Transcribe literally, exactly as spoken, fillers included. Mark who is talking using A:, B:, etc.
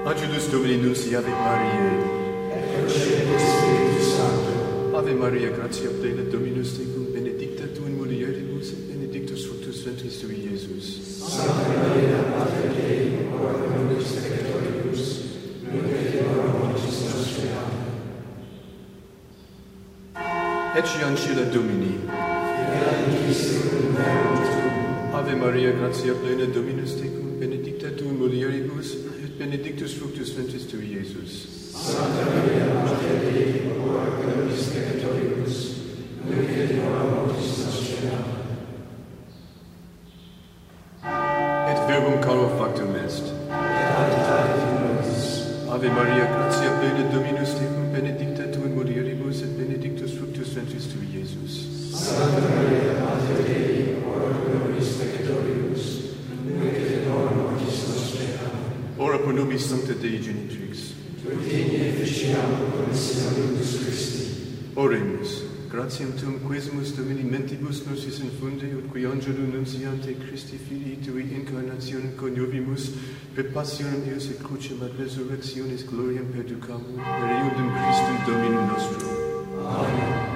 A: Angelus Domini nunciavit Mariae.
B: Ecce Spiritus Sancto.
A: Ave Maria, gratia plena, Dominus tecum, benedicta tu in mulieribus, et benedictus fructus ventris tui, Iesus.
B: Sancta Maria, Mater Dei, ora pro nobis peccatoribus, nunc et in hora mortis nostre. Amen.
A: Ecce ancilla Domini.
B: Fiat in secundum verum tuum.
A: Ave Maria, gratia plena, Dominus tecum, benedicta tu in mulieribus, et benedictus fructus ventris tui, Iesus.
B: Sancta Maria, Mater Dei, ora pro nobis peccatoribus, nunc et in hora mortis nostre. Amen.
A: Et verbum caro factum est. Ave Maria, gratia plena, Dominus tecum, benedicta tu in mulieribus, et benedictus fructus ventris tui, Iesus.
B: Sancta Maria, Mater Dei, ora pro nobis peccatoribus, nunc et in hora mortis nostre. Amen.
A: Ora pro nobis Sancta Dei Genitrix.
B: Virginia efficiamur consis salutis Christi.
A: Oremus. Gratiam tuum quesimus Domini mentibus nosis infunde, ut qui angelo nunciante Christi Filii tui incarnationem coniovimus, per passionem eius et crucem ad resurrectionis gloriam perducamur, per eundem Christum Dominum nostrum.
B: Amen.